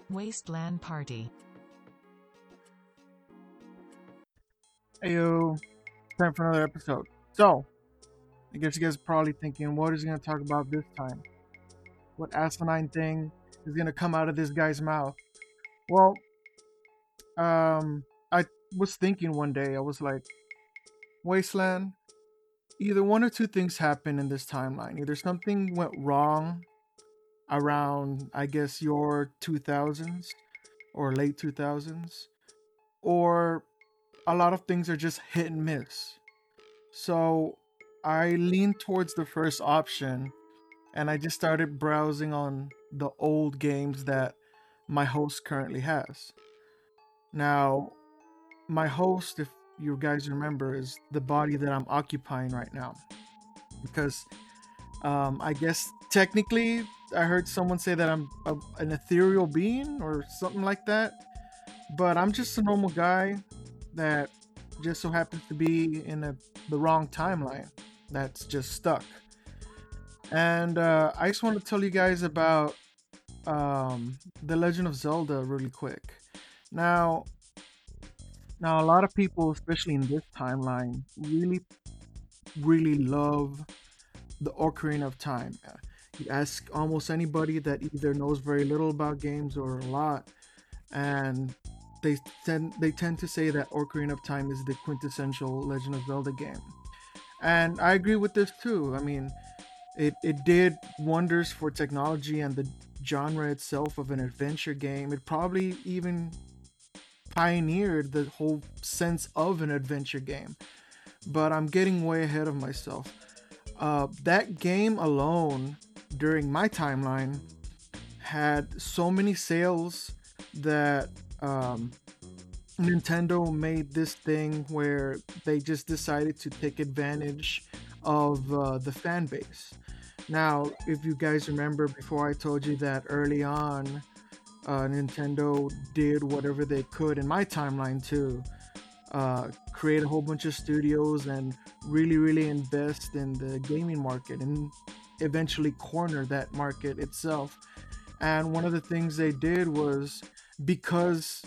Wasteland Party. Heyo, time for another episode. So, I guess you guys are probably thinking, what is he going to talk about this time? What asinine thing is going to come out of this guy's mouth? Well, I was thinking one day, I was like, Wasteland, either one or two things happened in this timeline. Either something went wrong around, I guess, your 2000s or late 2000s, or a lot of things are just hit and miss. So I leaned towards the first option and I just started browsing on the old games that my host currently has. Now, my host, if you guys remember, is the body that I'm occupying right now. Because I guess technically, I heard someone say that an ethereal being or something like that. But I'm just a normal guy that just so happens to be in the wrong timeline that's just stuck. And I just want to tell you guys about The Legend of Zelda really quick. Now, now a lot of people, especially in this timeline, really love the Ocarina of Time. You ask almost anybody that either knows very little about games or a lot, and they tend to say that Ocarina of Time is the quintessential Legend of Zelda game. And I agree with this too. I mean, it did wonders for technology and the genre itself of an adventure game. It probably even pioneered the whole sense of an adventure game. But I'm getting way ahead of myself. That game alone, during my timeline, had so many sales that Nintendo made this thing where they just decided to take advantage of the fan base. Now, if you guys remember, before I told you that early on, Nintendo did whatever they could in my timeline to create a whole bunch of studios and really invest in the gaming market and eventually corner that market itself. And one of the things they did was because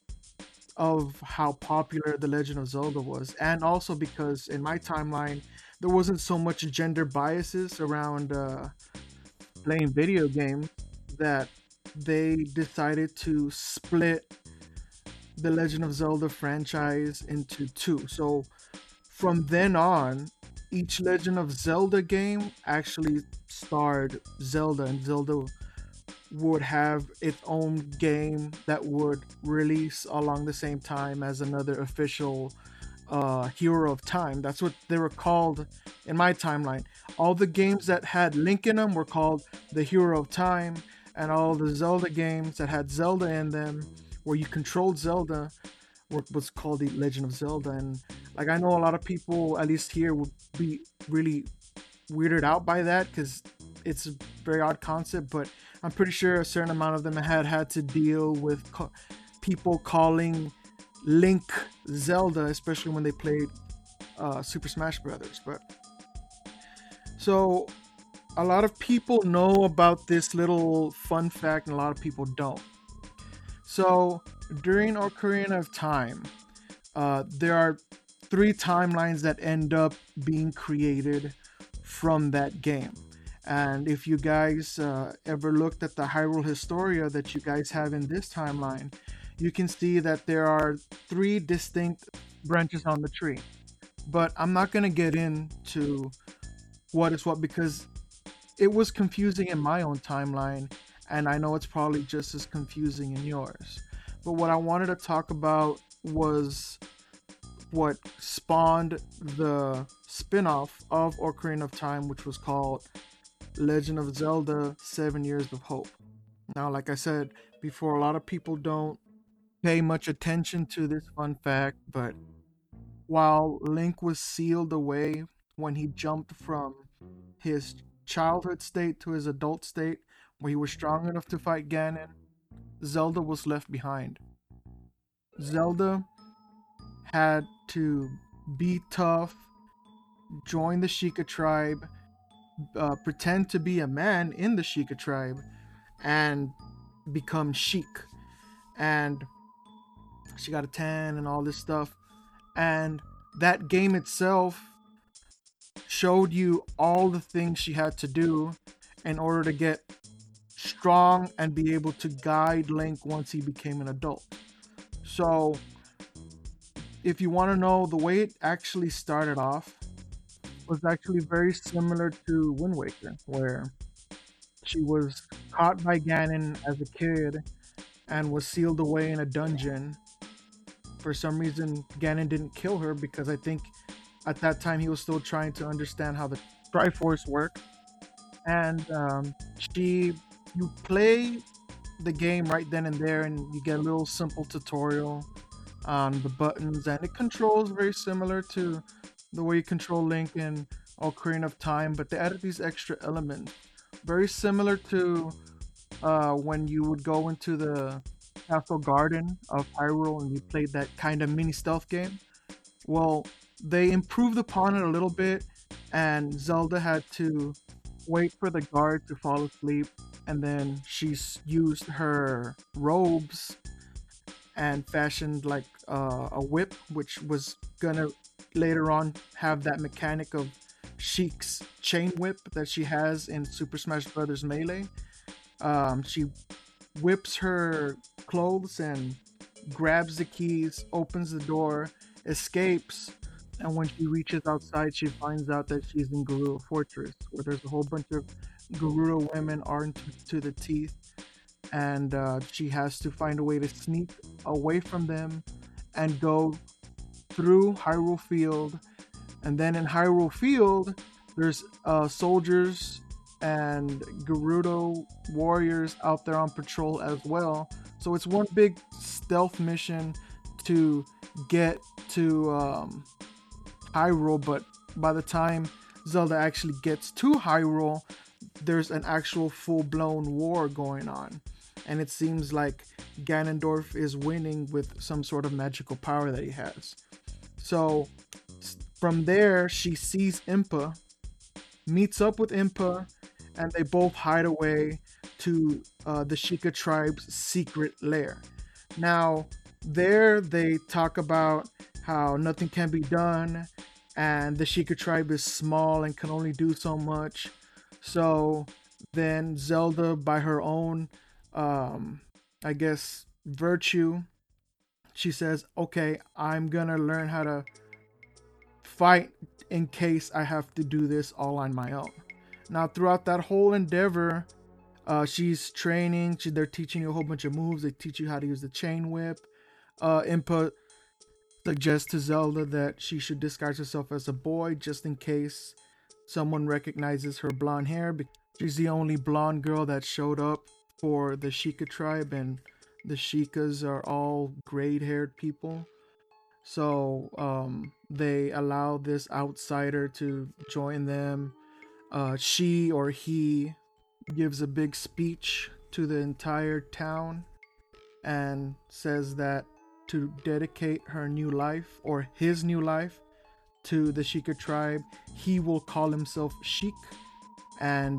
of how popular The Legend of Zelda was, and also because in my timeline there wasn't so much gender biases around playing video games, that they decided to split the Legend of Zelda franchise into two. So from then on, each Legend of Zelda game actually starred Zelda, and Zelda would have its own game that would release along the same time as another official Hero of Time. That's what they were called in my timeline. All the games that had Link in them were called the Hero of Time, and all the Zelda games that had Zelda in them, where you controlled Zelda, was called the Legend of Zelda. And like, I know a lot of people, at least here, would be really weirded out by that because it's a very odd concept. But I'm pretty sure a certain amount of them had to deal with people calling Link Zelda, especially when they played Super Smash Brothers. But so a lot of people know about this little fun fact, and a lot of people don't. So during Ocarina of Time, there are three timelines that end up being created from that game. And if you guys ever looked at the Hyrule Historia that you guys have in this timeline, you can see that there are three distinct branches on the tree. But I'm not going to get into what is what because it was confusing in my own timeline, and I know it's probably just as confusing in yours. But what I wanted to talk about was what spawned the spin-off of Ocarina of Time, which was called Legend of Zelda 7 Years of Hope. Now, like I said before, a lot of people don't pay much attention to this fun fact, but while Link was sealed away when he jumped from his childhood state to his adult state, where he was strong enough to fight Ganon, Zelda was left behind. Zelda had to be tough, join the Sheikah tribe, pretend to be a man in the Sheikah tribe, and become Sheik. and she got a 10 and all this stuff. And that game itself showed you all the things she had to do in order to get strong and be able to guide Link once he became an adult. So, if you want to know, the way it actually started off was actually very similar to Wind Waker, where she was caught by Ganon as a kid and was sealed away in a dungeon. For some reason, Ganon didn't kill her because I think at that time he was still trying to understand how the Triforce worked. And she, you play the game right then and there, and you get a little simple tutorial on the buttons, and it controls very similar to the way you control Link in Ocarina of Time, but they added these extra elements, very similar to when you would go into the Castle Garden of Hyrule and you played that kind of mini stealth game. Well, they improved upon it a little bit, and Zelda had to wait for the guard to fall asleep, and then used her robes and fashioned like a whip, which was gonna later on have that mechanic of Sheik's chain whip that she has in Super Smash Bros. Melee. She whips her clothes and grabs the keys, opens the door, escapes, and when she reaches outside, she finds out that she's in Gerudo Fortress, where there's a whole bunch of Gerudo women armed to the teeth, and she has to find a way to sneak away from them and go through Hyrule Field. And then in Hyrule Field, there's soldiers and Gerudo warriors out there on patrol as well. So it's one big stealth mission to get to Hyrule, but by the time Zelda actually gets to Hyrule, there's an actual full-blown war going on. And it seems like Ganondorf is winning with some sort of magical power that he has. So from there, she sees Impa, meets up with Impa, and they both hide away to the Sheikah tribe's secret lair. Now, there they talk about how nothing can be done, and the Sheikah tribe is small and can only do so much. So then Zelda, by her own, I guess, virtue, she says, okay, I'm gonna learn how to fight in case I have to do this all on my own. Now, throughout that whole endeavor, she's training. They're teaching you a whole bunch of moves. They teach you how to use the chain whip. Impa suggests to Zelda that she should disguise herself as a boy just in case someone recognizes her blonde hair. She's the only blonde girl that showed up for the Sheikah tribe, and the Sheikahs are all gray-haired people. So they allow this outsider to join them. She or he gives a big speech to the entire town and says that to dedicate her new life, or his new life, to the Sheikah tribe, he will call himself Sheik. And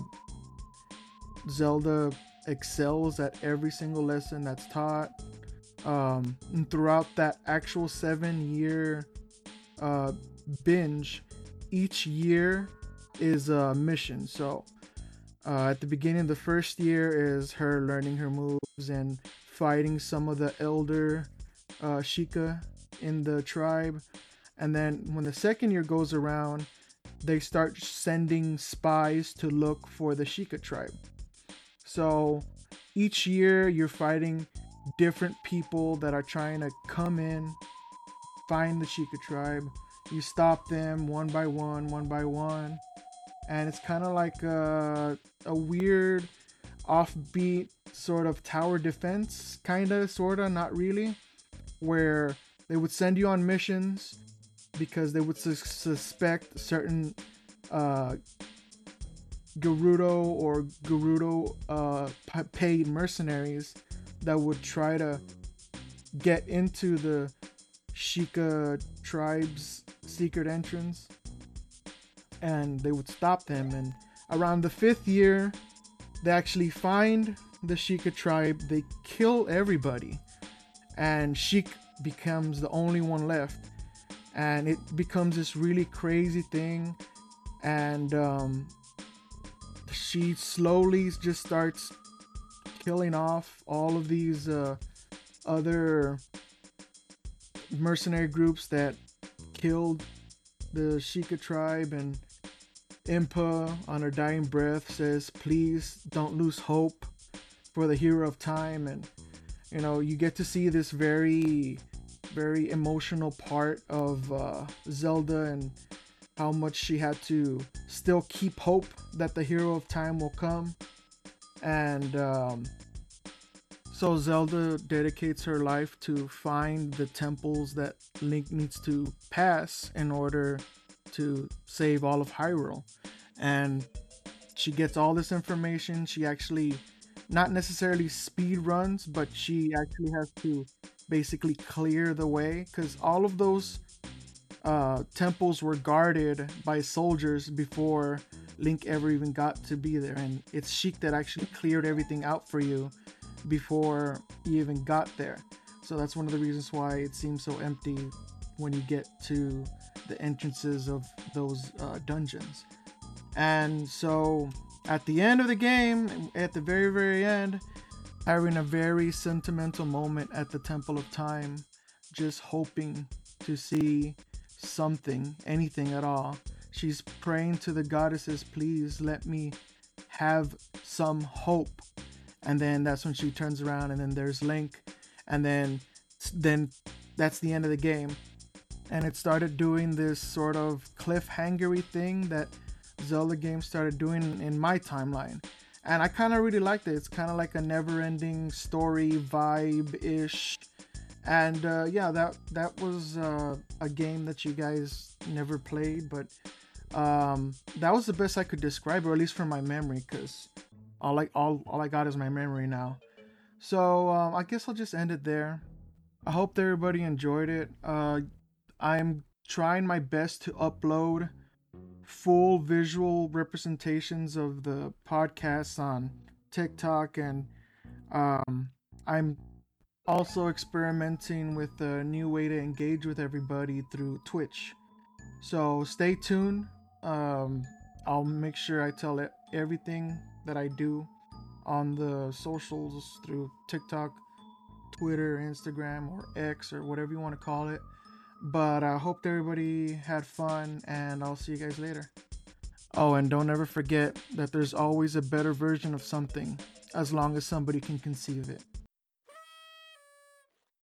Zelda excels at every single lesson that's taught. And throughout that actual 7-year binge, each year is a mission. So at the beginning, the first year is her learning her moves and fighting some of the elder Sheikah in the tribe. And then when the second year goes around, they start sending spies to look for the Sheikah tribe. So each year you're fighting different people that are trying to come in, find the Sheikah tribe. You stop them one by one, and it's kind of like a weird offbeat sort of tower defense, sorta, not really, where they would send you on missions because they would suspect certain Gerudo or Gerudo paid mercenaries that would try to get into the Sheikah tribe's secret entrance, and they would stop them. And around the 5th year, they actually find the Sheikah tribe, they kill everybody, and Sheik becomes the only one left, and it becomes this really crazy thing. And she slowly just starts killing off all of these other mercenary groups that killed the Sheikah tribe. And Impa, on her dying breath, says, "Please don't lose hope for the hero of time." And you get to see this very, very emotional part of Zelda, and how much she had to still keep hope that the hero of time will come. And so Zelda dedicates her life to find the temples that Link needs to pass in order to save all of Hyrule. And she gets all this information. She actually, not necessarily speed runs, but she actually has to basically clear the way, because all of those temples were guarded by soldiers before Link ever even got to be there. And it's Sheik that actually cleared everything out for you before you even got there. So that's one of the reasons why it seems so empty when you get to the entrances of those dungeons. And so at the end of the game, at the very, very end, having a very sentimental moment at the Temple of Time, just hoping to see something, anything at all. She's praying to the goddesses, "Please let me have some hope." And then that's when she turns around, and then there's Link, and then that's the end of the game. And it started doing this sort of cliffhangery thing that Zelda games started doing in my timeline. And I kind of really liked it. It's kind of like a never-ending story vibe-ish. And yeah, that was a game that you guys never played, but that was the best I could describe, or at least from my memory, because all I got is my memory now. So I guess I'll just end it there. I hope that everybody enjoyed it. I'm trying my best to upload full visual representations of the podcasts on TikTok, and I'm also experimenting with a new way to engage with everybody through Twitch. So stay tuned. I'll make sure I tell everything that I do on the socials through TikTok, Twitter, Instagram, or X, or whatever you want to call it. But I hope everybody had fun, and I'll see you guys later. Oh, and don't ever forget that there's always a better version of something, as long as somebody can conceive it.